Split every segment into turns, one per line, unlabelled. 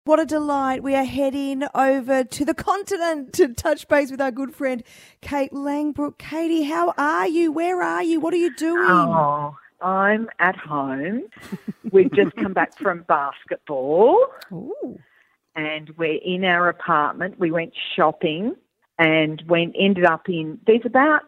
What a delight. We are heading over to the continent to touch base with our good friend, Kate Langbroek. Katie, how are you? Where are you? What are you doing?
Oh, I'm at home. We've just come back from basketball.
Ooh.
And we're in our apartment. We went shopping and ended up in, there's about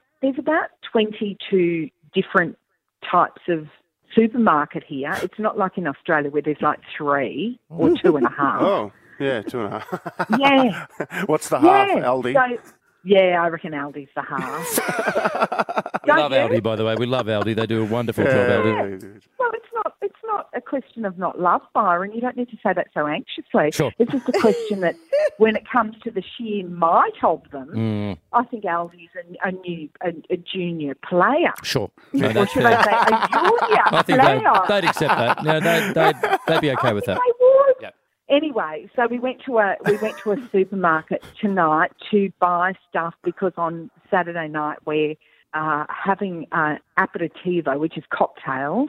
22 different types of supermarket here. It's not like in Australia where there's like 3 or 2.5.
Oh, yeah, 2.5.
Yeah.
What's the half, Aldi?
So, yeah, I reckon Aldi's the half.
We love Aldi, by the way. We love Aldi. They do a wonderful job, Aldi.
Well, it's not a question of not love, Byron. You don't need to say that so anxiously.
Sure.
It's just a question that when it comes to the sheer might of them, I think Aldi's a junior player.
Sure. No,
Or
that's
should
fair.
I say a junior
I think
player?
they'd accept that. No, they'd be okay with that.
They would.
Yep.
Anyway, so we went to a supermarket tonight to buy stuff because on Saturday night we're having aperitivo, which is cocktails,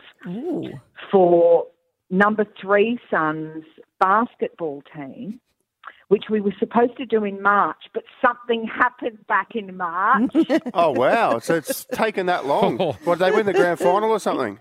for number 3 son's basketball team, which we were supposed to do in March, but something happened back in March.
Oh, wow. So it's taken that long. What, did they win the grand final or something?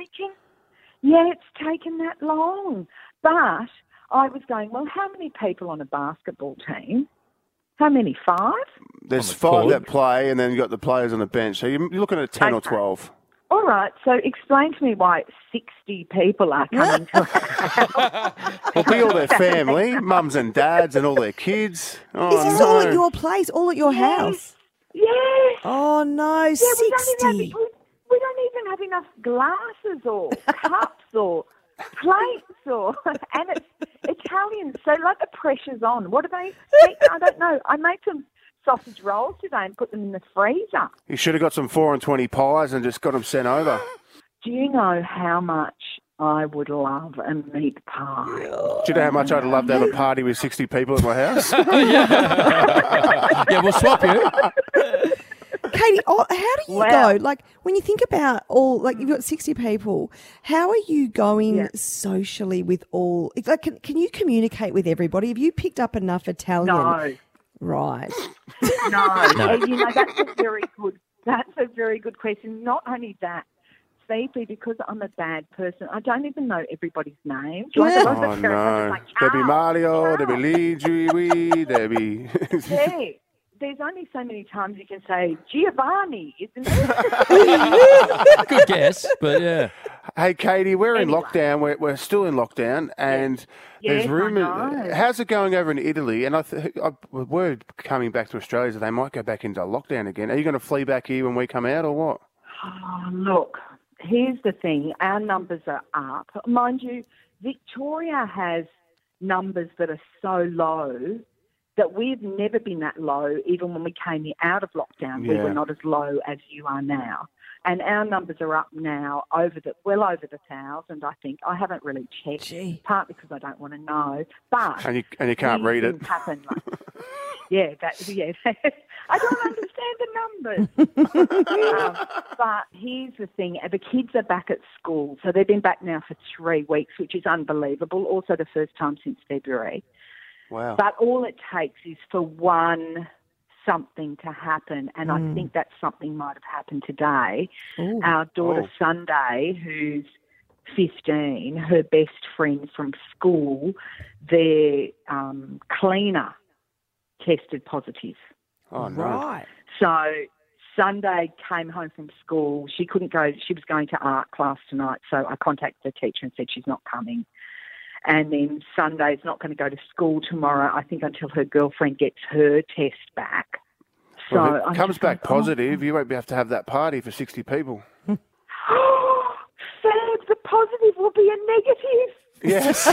It's taken that long. But I was going, well, how many people on a basketball team? How many? 5?
There's
On the
5
court.
that play, and then you've got the players on the bench. So you're looking at 10 or
Okay.
12.
All right, so explain to me why 60 people are coming to a house.
Well, be all their family, mums and dads and all their kids. Oh,
Is this
no.
all at your place, all at your house?
Yes.
Oh, no,
Yeah,
60.
we don't even have enough glasses or cups or plates and it's Italian, so like the pressure's on. What do they eat? I don't know. I made some sausage rolls today and put them in the freezer.
You should have got some 4 and 20 pies and just got them sent over.
Do you know how much I would love a meat pie?
Do you know how much I'd love to have a party with 60 people at my house?
Yeah, we'll swap you.
Katie, how do you
Wow.
go? Like, when you think about you've got 60 people, how are you going socially with all? Like, can you communicate with everybody? Have you picked up enough Italian?
No.
Right.
No. And, that's a very good question. Not only that, Phoebe, because I'm a bad person, I don't even know everybody's names. Like, a lot of
Oh,
the parents are
no.
like,
There'll be
Charles,
Mario, there'll be
Charles.
Luigi, there'll be...
Yeah. There's only so many times you can say Giovanni, isn't it?
Good guess, but yeah.
Hey, Katie, we're in
Anyway.
lockdown. We're still in lockdown, and there's
Yes, I
rumours.
know.
How's it going over in Italy? And word coming back to Australia is that they might go back into lockdown again. Are you going to flee back here when we come out, or what?
Oh, look, here's the thing. Our numbers are up. Mind you, Victoria has numbers that are so low that we've never been that low, even when we came out of lockdown. We
Yeah.
were not as low as you are now. And our numbers are up now well over the 1,000, I think. I haven't really checked,
Gee.
partly because I don't want to know. But
And you can't
these
read it.
things happen. I don't understand the numbers. But here's the thing. The kids are back at school. So they've been back now for 3 weeks, which is unbelievable. Also the first time since February.
Wow.
But all it takes is for one something to happen, and I think that something might have happened today.
Ooh.
Our daughter Sunday, who's 15, her best friend from school, their cleaner tested positive.
Oh, no.
Right.
So Sunday came home from school. She couldn't go. She was going to art class tonight, so I contacted the teacher and said she's not coming. And then Sunday's not going to go to school tomorrow, I think, until her girlfriend gets her test back. So
Well, if
I'm
it comes
just
back
going,
positive, you won't have to have that party for 60 people.
Fab, the positive will be a negative.
Yes.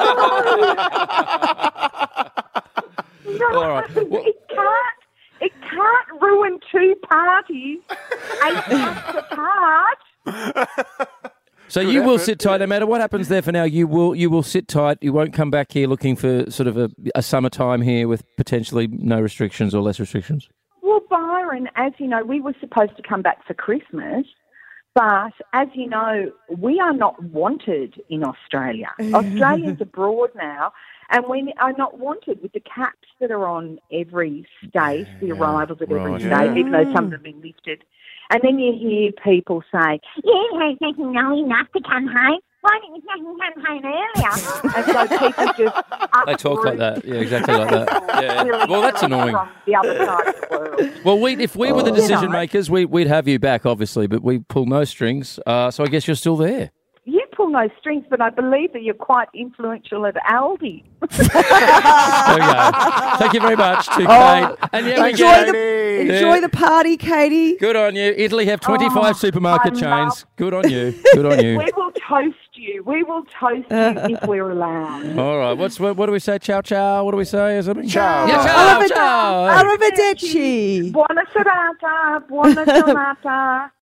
No,
All right. Well-
it can't ruin 2 parties 8 months apart.
So you will sit tight, no matter what happens there for now. You will sit tight. You won't come back here looking for sort of a summertime here with potentially no restrictions or less restrictions.
Well, Byron, as you know, we were supposed to come back for Christmas, but as you know, we are not wanted in Australia. Australians abroad now, And when are not wanted with the caps that are on every state, the arrivals at every state, even though some of them have been lifted. And then you hear people say, there's nothing enough to come home. Why didn't you come home earlier? And so people just...
They talk like that. Yeah, exactly like that. Yeah.
Really
Well, that's annoying.
From the other side of the world.
Well, if we were the decision makers, we'd have you back, obviously, but we pull no strings. So I guess you're still there.
You pull no strings, but I believe that you're quite influential at Aldi.
There we go. Thank you very much to Kate. And yeah,
enjoy the party, Katie.
Good on you. Italy have 25 supermarket chains. Good on you. Good on you.
We will toast you. We will toast you if we're allowed.
All right. What do we say? Ciao, ciao. What do we say? Is it
Ciao.
Yeah, ciao, ciao.
Arrivederci.
Buona serata. Buona giornata.